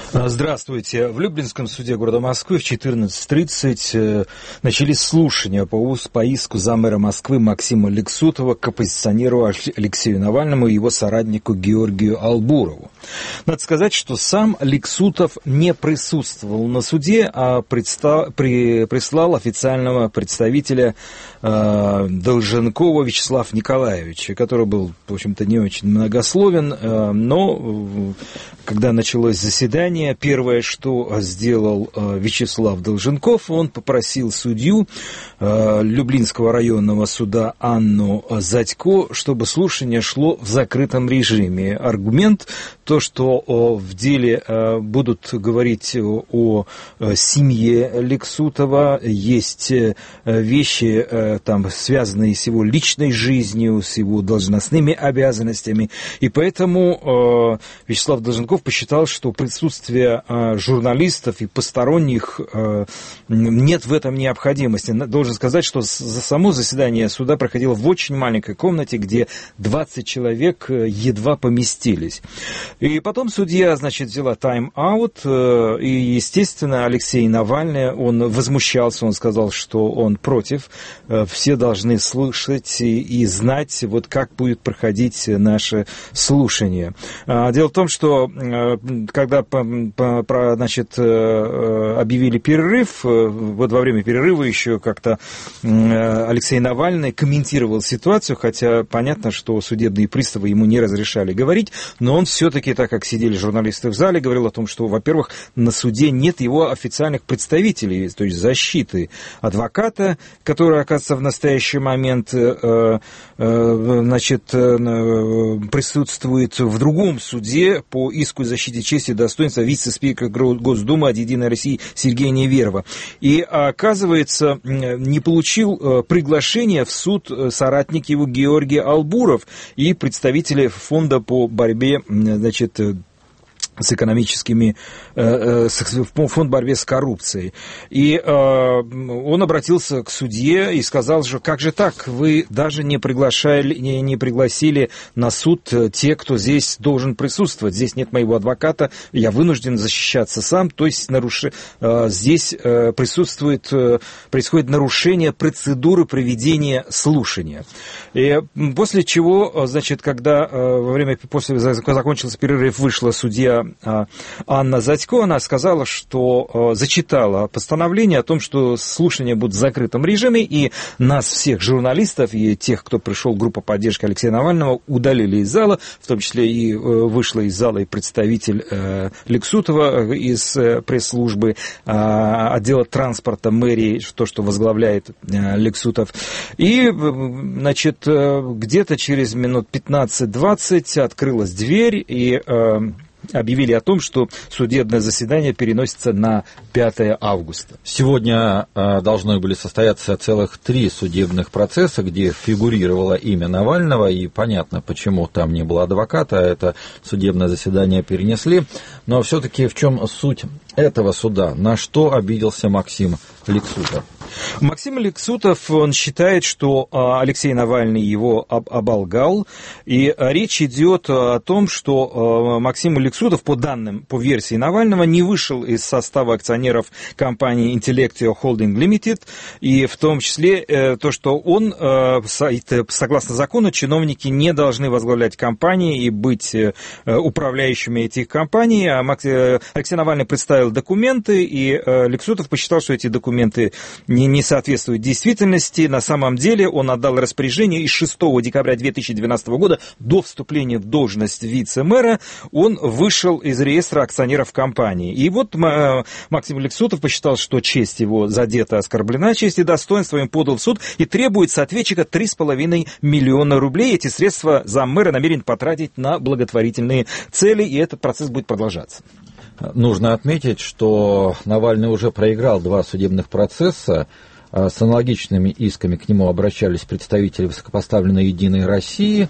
Здравствуйте. В Люблинском суде города Москвы в четырнадцать тридцать начались слушания по, по иску замэра Москвы Максима Лексутова к оппозиционеру Алексею Навальному и его соратнику Георгию Албурову. Надо сказать, что сам Лексутов не присутствовал на суде, а предста- при, прислал официального представителя э, Долженкова Вячеслава Николаевича, который был, в общем-то, не очень многословен, э, но когда началось заседание, первое, что сделал Вячеслав Долженков, он попросил судью Люблинского районного суда Анну Задько, чтобы слушание шло в закрытом режиме. Аргумент то, что в деле будут говорить о семье Лексутова, есть вещи, там, связанные с его личной жизнью, с его должностными обязанностями, и поэтому Вячеслав Долженков посчитал, что присутствие журналистов и посторонних нет в этом необходимости. Должен сказать, что за само заседание суда проходило в очень маленькой комнате, где двадцать человек едва поместились. И потом судья, значит, взяла тайм-аут, и, естественно, Алексей Навальный, он возмущался, он сказал, что он против. Все должны слышать и, и знать, вот как будет проходить наше слушание. Дело в том, что когда Про, значит, объявили перерыв. Вот во время перерыва еще как-то Алексей Навальный комментировал ситуацию, хотя понятно, что судебные приставы ему не разрешали говорить, но он все-таки, так как сидели журналисты в зале, говорил о том, что, во-первых, на суде нет его официальных представителей, то есть защиты адвоката, который, оказывается, в настоящий момент значит, присутствует в другом суде по иску защиты чести и достоинства вице-спикера Госдумы от «Единой России» Сергея Неверова. И, оказывается, не получил приглашения в суд соратник его Георгий Албуров и представители фонда по борьбе, значит, с экономическими, фонд борьбы с коррупцией. И он обратился к судье и сказал, что как же так, вы даже не приглашали, не, не пригласили на суд те, кто здесь должен присутствовать. Здесь нет моего адвоката, я вынужден защищаться сам, то есть наруш... здесь присутствует, происходит нарушение процедуры проведения слушания. И после чего, значит, когда во время, после закончился перерыв, вышла судья Анна Задько, она сказала, что зачитала постановление о том, что слушания будут в закрытом режиме, и нас всех журналистов и тех, кто пришел, группа поддержки Алексея Навального, удалили из зала, в том числе и вышла из зала и представитель Лексутова из пресс-службы отдела транспорта мэрии, то, что возглавляет Лексутов. И, значит, где-то через минут пятнадцать-двадцать открылась дверь, и объявили о том, что судебное заседание переносится на пятое августа. Сегодня э, должны были состояться целых три судебных процесса, где фигурировало имя Навального, и понятно, почему там не было адвоката, это судебное заседание перенесли. Но все-таки в чем суть этого суда? На что обиделся Максим Лексутов? Максим Лексутов, он считает, что Алексей Навальный его оболгал, и речь идет о том, что Максим Лексутов, по данным, по версии Навального, не вышел из состава акционеров компании Intellectio Holding Limited, и в том числе то, что он, согласно закону, чиновники не должны возглавлять компании и быть управляющими этих компаний. Алексей Навальный представил документы, и Лексутов посчитал, что эти документы не, не соответствуют действительности. На самом деле он отдал распоряжение, и шестого декабря две тысячи двенадцатого года, до вступления в должность вице-мэра, он вышел из реестра акционеров компании. И вот Максим Лексутов посчитал, что честь его задета, оскорблена, честь и достоинство, им подал в суд и требует с ответчика три с половиной миллиона рублей. Эти средства заммэра намерен потратить на благотворительные цели, и этот процесс будет продолжаться. Нужно отметить, что Навальный уже проиграл два судебных процесса. С аналогичными исками к нему обращались представители высокопоставленной «Единой России»,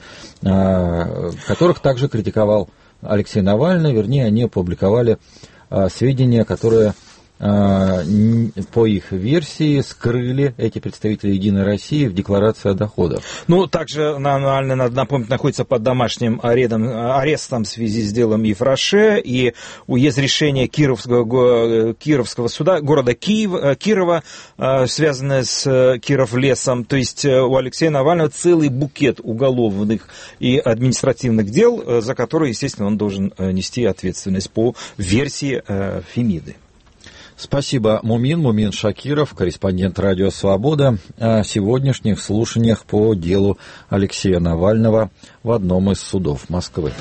которых также критиковал Алексей Навальный. Вернее, они опубликовали сведения, которые по их версии, скрыли эти представители «Единой России» в декларации о доходах. Ну, также Навальный, надо напомнить, находится под домашним арестом в связи с делом Ефраше, и есть решение Кировского, Кировского суда, города Киев, Кирова, связанное с Кировлесом. То есть у Алексея Навального целый букет уголовных и административных дел, за которые, естественно, он должен нести ответственность по версии Фемиды. Спасибо, Мумин. Мумин Шакиров, корреспондент «Радио Свобода», о сегодняшних слушаниях по делу Алексея Навального в одном из судов Москвы.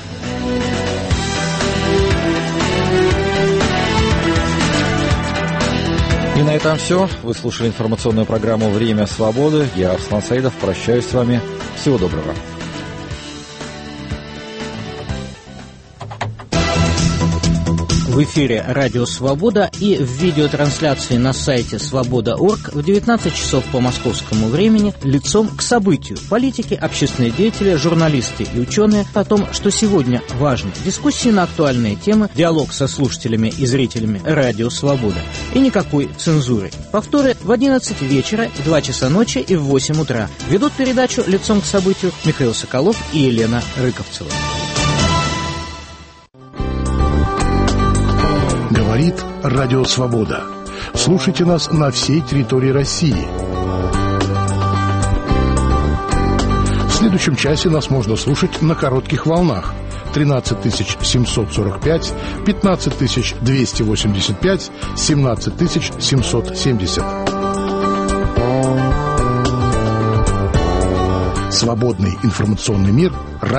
И на этом все. Вы слушали информационную программу «Время свободы». Я, Арслан Саидов, прощаюсь с вами. Всего доброго. В эфире «Радио Свобода» и в видеотрансляции на сайте свобода точка орг в девятнадцать часов по московскому времени лицом к событию. Политики, общественные деятели, журналисты и ученые о том, что сегодня важно. Дискуссии на актуальные темы, диалог со слушателями и зрителями «Радио Свобода». И никакой цензуры. Повторы в одиннадцать вечера, в два часа ночи и в восемь утра. Ведут передачу «Лицом к событию» Михаил Соколов и Елена Рыковцева. Говорит Радио Свобода. Слушайте нас на всей территории России. В следующем часе нас можно слушать на коротких волнах. тринадцать тысяч семьсот сорок пять, пятнадцать тысяч двести восемьдесят пять, семнадцать тысяч семьсот семьдесят. Свободный информационный мир.